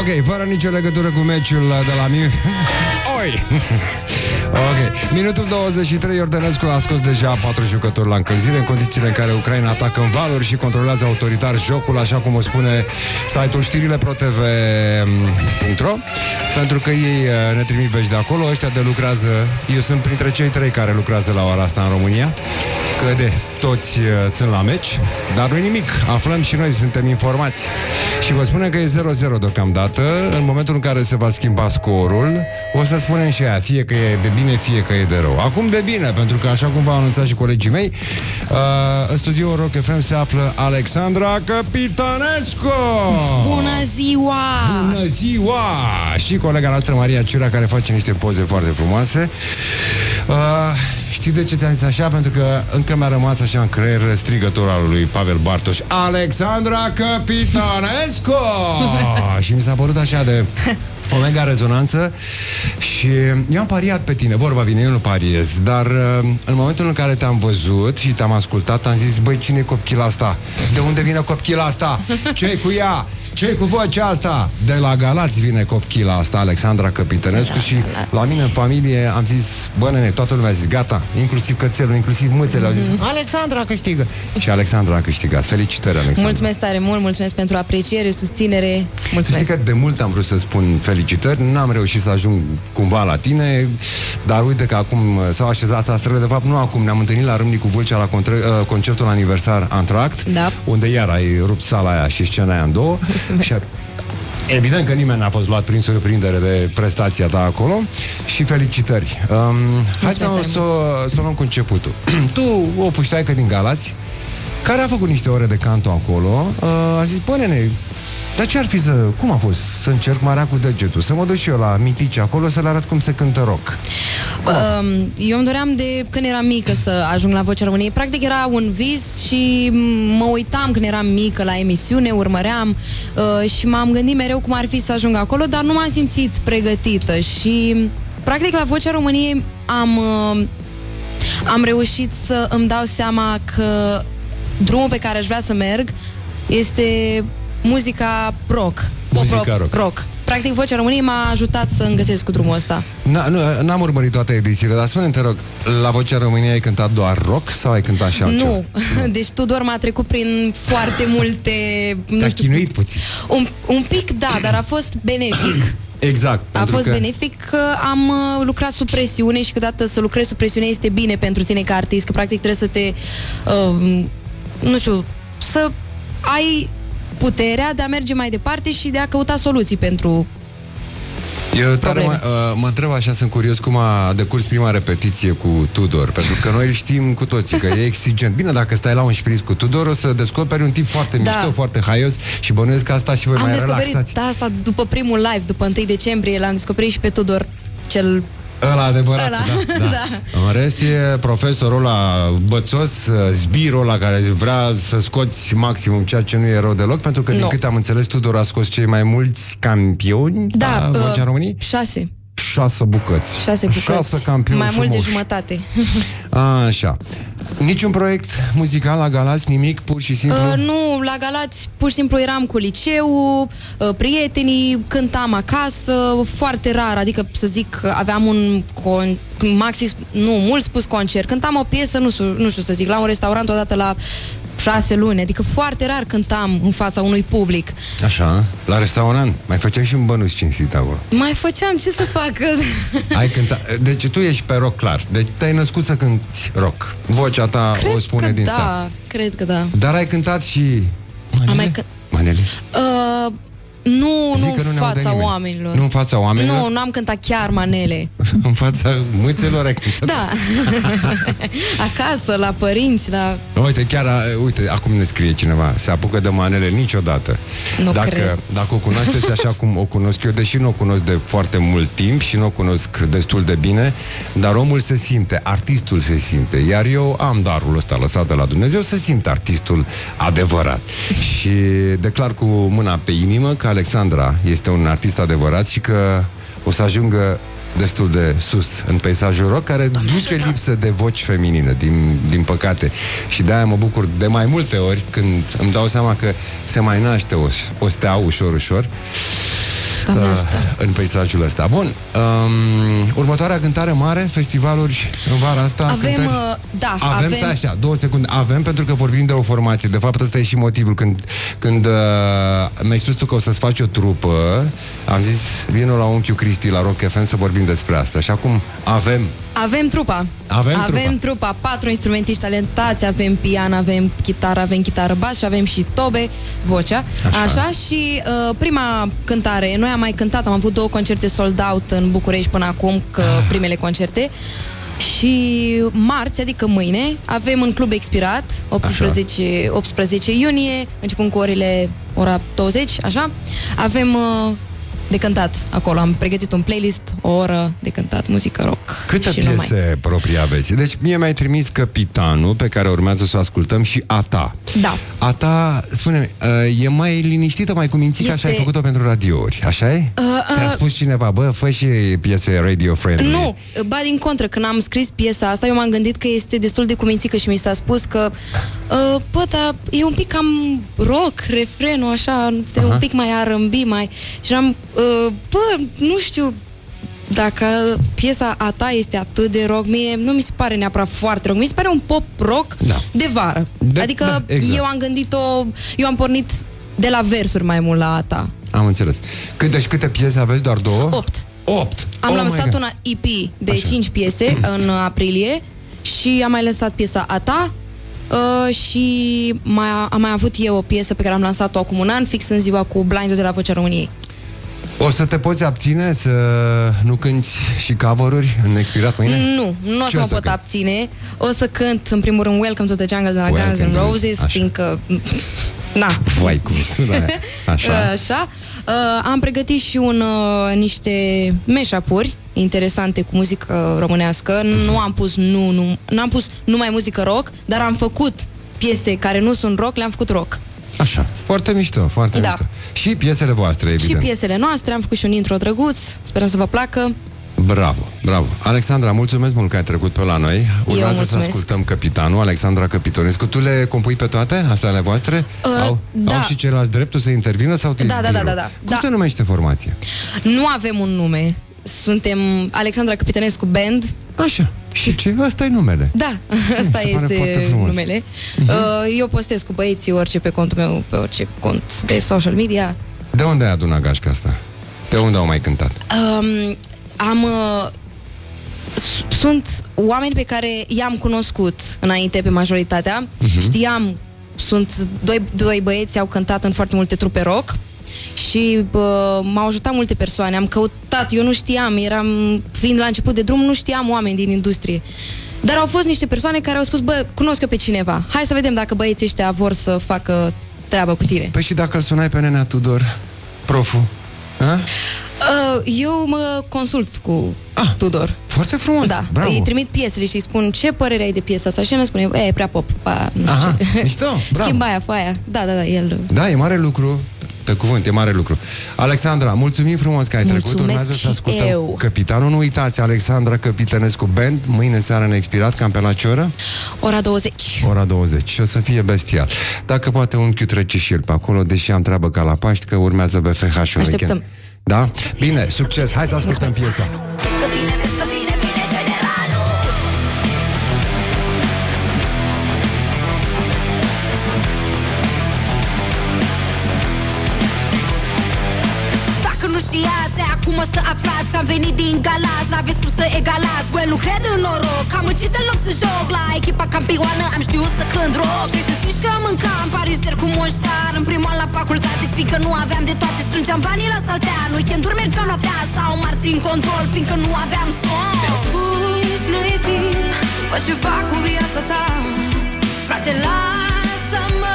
Ok, fără nicio legătură cu meciul de la Miu. Oi! Ok, minutul 23, Iordănescu a scos deja 4 jucători la încălzire, în condițiile în care Ucraina atacă în valuri și controlează autoritar jocul, așa cum o spune site-ul știrile protv.ro, pentru că ei ne trimit vești de acolo. Ăștia de lucrează, eu sunt printre cei 3 care lucrează la ora asta în România, că de toți sunt la meci, dar nu nimic, aflăm și noi, suntem informați. Și vă spunem că e 0-0 deocamdată. În momentul în care se va schimba scorul, o să spunem și aia, fie că e de bine, fie că e de rău. Acum de bine, pentru că așa cum v-au anunțat și colegii mei, în studioul Rock FM se află Alexandra Capitanescu. Bună ziua! Bună ziua! Și colega noastră Maria Ciura, care face niște poze foarte frumoase. Știi de ce ți-am zis așa? Pentru că încă mi-a rămas așa în creier strigătorul al lui Pavel Bartoș: Alexandra Capitanescu! Și mi s-a părut așa de o mega rezonanță. Și eu am pariat pe tine, vorba vine, eu nu pariez, dar în momentul în care te-am văzut și te-am ascultat, am zis: băi, cine e copchila asta? De unde vine copchila asta? Ce-i cu ea? Ce-i cu vocea asta? De la Galați vine copchila asta, Alexandra Capitanescu. Și la mine în familie am zis: bă, nene, toată lumea a zis gata, inclusiv cățelul, inclusiv mâțele au zis: Alexandra câștigă. Și Alexandra a câștigat. Felicitări, Alexandra. Mulțumesc tare mult, mulțumesc pentru apreciere, susținere. Mulțumesc. Știi că de mult am vrut să spun felicitări, n-am reușit să ajung cumva la tine, dar uite că acum s-au așezat astrele. De fapt, nu acum, ne-am întâlnit la Râmnicu Vâlcea la concertul aniversar Antract, da, unde iar ai rupt sala aia și scena aia în două. Și evident că nimeni n-a fost luat prin surprindere de prestația ta acolo. Și felicitări. Hai să o luăm cu începutul. Tu, o puștaică din Galați, care a făcut niște ore de canto acolo, a zis: bă, nene, dar ce ar fi cum a fost să încerc marea cu degetul, să mă duc și eu la mitici acolo să le arăt cum se cântă rock? Eu îmi doream de când eram mică să ajung la Vocea României. Practic era un vis și mă uitam când eram mică la emisiune, urmăream și m-am gândit mereu cum ar fi să ajung acolo, dar nu m-am simțit pregătită. Și practic la Vocea României am reușit să îmi dau seama că drumul pe care aș vrea să merg este muzica rock. Muzica rock. Practic, Vocea României m-a ajutat să îmi găsesc cu drumul ăsta. N-am urmărit toate edițiile, dar spune-mi, te rog, la Vocea României ai cântat doar rock sau ai cântat și altceva? Nu. Deci Tudor m-a trecut prin foarte multe... Te-a chinuit puțin. Un pic, da, dar a fost benefic. Exact. A fost benefic că am lucrat sub presiune și câteodată să lucrezi sub presiune este bine pentru tine ca artist, că practic trebuie să te... nu știu, să ai puterea de a merge mai departe și de a căuta soluții pentru eu tare mă întreb așa, sunt curios cum a decurs prima repetiție cu Tudor, pentru că noi știm cu toții că e exigent. Bine, dacă stai la un șpriț cu Tudor, o să descoperi un tip foarte mișto, foarte haios și bănuiesc că asta și voi mai relaxați. Asta după primul live, după 1 decembrie, l-am descoperit și pe Tudor, cel... Ăla adevărat, da. În rest e profesorul ăla bățos, zbirul ăla care vrea să scoți maximum, ceea ce nu e rău deloc, pentru că din câte am înțeles, Tudor a scos cei mai mulți campioni la Vocea României. 6 bucăți. 6 campioni mai frumoși. mult de jumătate. Așa. Niciun proiect muzical la Galați, nimic, pur și simplu? Nu, la Galați pur și simplu eram cu liceu, prietenii, cântam acasă, foarte rar, adică să zic, aveam mult spus concert, cântam o piesă, nu știu să zic, la un restaurant odată la 6 luni, adică foarte rar cântam în fața unui public. Așa, la restaurant mai făceai și un bănuț cinstit acolo. Mai făceam, ce să fac? Ai cântat, deci tu ești pe rock clar. Deci te-ai născut să cânti rock. Vocea ta o spune din start. Cred că da. Dar ai cântat și manele? Nu în fața oamenilor. Nu în fața oamenilor? Nu am cântat chiar manele. În fața mâțelor ai cântat? Da. Acasă, la părinți, la... Uite, acum ne scrie cineva: se apucă de manele niciodată. Dacă o cunoașteți așa cum o cunosc eu, deși nu o cunosc de foarte mult timp și nu o cunosc destul de bine, dar omul se simte, artistul se simte. Iar eu am darul ăsta lăsat de la Dumnezeu să simt artistul adevărat. Și declar cu mâna pe inimă că Alexandra este un artist adevărat și că o să ajungă destul de sus în peisajul rock, care duce lipsă de voci feminine, din păcate. Și de-aia mă bucur de mai multe ori când îmi dau seama că se mai naște o stea ușor. în peisajul ăsta. Bun, următoarea cântare mare, festivaluri în vara asta. Avem, avem. Stai așa, 2 secunde. Avem, pentru că vorbim de o formație. De fapt, ăsta e și motivul. Când mi-ai spus tu că o să-ți faci o trupă, am zis, vină la unchiul Cristi, la Rock FM, să vorbim despre asta. Și acum avem trupa. Avem trupa. 4 instrumentiști talentați, avem pian, avem chitară bas și avem și tobe, vocea. Așa și prima cântare, noi am mai cântat, am avut 2 concerte sold out în București până acum, primele concerte. Și marți, adică mâine, avem în Club Expirat, 18 iunie, începând cu ora 20, așa. Avem de cântat acolo. Am pregătit un playlist, o oră de cântat muzică rock. Câte piese proprii aveți? Deci mie mi-ai trimis Căpitanul, pe care urmează să o ascultăm, și A Ta. Da. A Ta, spune-mi, e mai liniștită, mai cu mințică, așa ai făcut-o pentru radiouri, așa e? Ți-a spus cineva, fă și piese radio-friendly? Nu, din contră, când am scris piesa asta, eu m-am gândit că este destul de cu mințică și mi s-a spus că dar e un pic cam rock, refrenul, așa, un pic mai R&B, mai... Și am nu știu dacă piesa A Ta este atât de rock. Mie nu mi se pare neapărat foarte rock. Mi se pare un pop rock de vară. Adică exact. Eu am pornit de la versuri mai mult la A Ta. Am înțeles. Deci câte piese aveți? Doar 2? 8. Am lansat una EP de 5 piese în aprilie și am mai lăsat piesa A Ta. Și am mai avut eu o piesă pe care am lansat-o acum un an, fix în ziua cu Blind-ul de la Vocea României. O să te poți abține să nu cânti și cover-uri în Expirat mâine? Nu o să mă pot abține. O să cânt, în primul rând, Welcome to the Jungle de la Guns N' Roses, fiindcă... Vai, cum sună. Așa. Am pregătit și niște mashup-uri interesante cu muzică românească. Nu am pus numai muzică rock, dar am făcut piese care nu sunt rock, le-am făcut rock. Așa, foarte mișto, foarte mișto. Și piesele voastre, evident. Și piesele noastre, am făcut și un intro drăguț, sperăm să vă placă. Bravo. Alexandra, mulțumesc mult că ai trecut pe la noi. Urmează să ascultăm Căpitanul, Alexandra Căpitonescu. Tu le compui pe toate, astea ale voastre? Au și ceilalți dreptul să intervină? Sau da. Cum se numește formația? Nu avem un nume. Suntem Alexandra Căpitonescu Band. Așa. Și ce? Asta e numele. Da, asta este numele. Eu postez cu băieții orice pe contul meu, pe orice cont de social media. De unde ai adunat gașca asta? De unde au mai cântat? Sunt oameni pe care i-am cunoscut înainte pe majoritatea. Știam, sunt doi băieți, au cântat în foarte multe trupe rock și m-au ajutat multe persoane. Am căutat, eu nu știam, fiind la început de drum, nu știam oameni din industrie. Dar au fost niște persoane care au spus, cunosc eu pe cineva, hai să vedem dacă băieții ăștia vor să facă treabă cu tine. Păi și dacă îl sunai pe Nenea Tudor, proful? Eu mă consult cu Tudor. Foarte frumos, bravo. Îi trimit piesele și îi spun ce părere ai de piesa asta și el îmi spune, e prea pop, nu știu ce. Mișto, bravo. Schimba aia, foaia. Da, el... Da, e mare lucru. Pe cuvânt, e mare lucru. Alexandra, mulțumim frumos că ai trecut. Urmează să ascultăm Căpitanul. Nu uitați, Alexandra Căpitonescu Band, mâine seară în Expirat, cam pe la ce oră? Ora 20. Ora 20. Și o să fie bestial. Dacă poate unchiul trece și el pe acolo, deși am treabă ca la Paști, că urmează BFH-ul. Așteptăm. Da? Bine, succes! Hai să ascultăm piesa. Acum să aflați că am venit din Galați, n-aveți cum să egalați. Nu cred în noroc, am muncit în loc să joc. La echipa campioană am știut să cânt rock. Și să zici că mâncam parizeri cu moștar. În primul an la facultate, fiindcă nu aveam de toate, strângeam banii la saltean. Weekend-uri mergeam noaptea sau marți în control, fiindcă nu aveam somn. Mi-au spus, nu e timp, fă ceva cu viața ta. Frate, lasă-mă.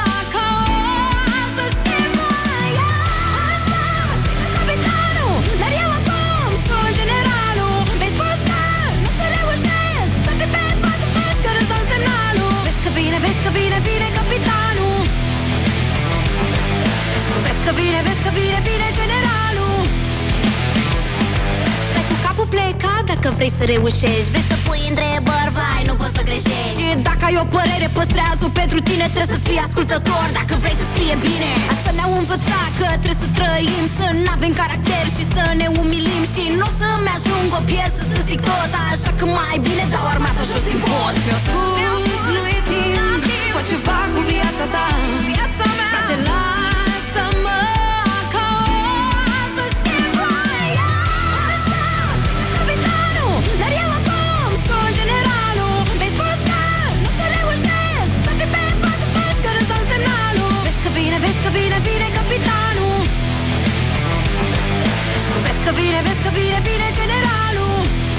Vine capitanul. Vezi că vine generalul. Stai cu capul plecat dacă vrei să reușești. Vrei să pui întrebări, vai, nu poți să greșești. Și dacă ai o părere, păstrează-o pentru tine. Trebuie să fii ascultător dacă vrei să-ți fie bine. Așa ne-au învățat că trebuie să trăim, să n-avem caracter și să ne umilim. Și nu o să-mi ajung o piesă să zic tot, așa că mai bine dau armata jos din pod. Mi-au spus, nu e timp, fă ceva cu viața ta, viața mea. Frate, lasă-mă ca o să schimb voia. Așa mă strigă capitanul, dar eu acum sunt generalul. Mi-ai spus că nu o să reușesc să fii pe față atunci când îți dau semnalul. Vezi că vine, vezi că vine, vine capitanul. Vezi că vine, vezi că vine, vine generalul.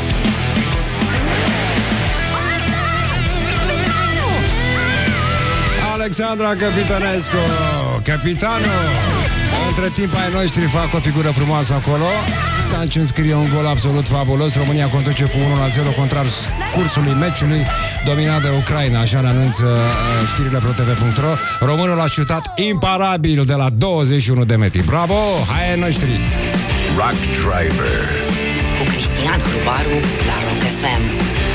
Așa mă strigă capitanul. Alexandra Capitanescu, capitanul. Între timp ai noștri fac o figură frumoasă acolo. Stanciu înscrie un gol absolut fabulos. România conduce cu 1-0 contrar cursului meciului, dominat de Ucraina. Așa ne anunță știrile ProTV.ro. Românul a șutat imparabil de la 21 de metri. Bravo, hai ai noștri. Rock Driver cu Cristian Hrubaru la Rock FM.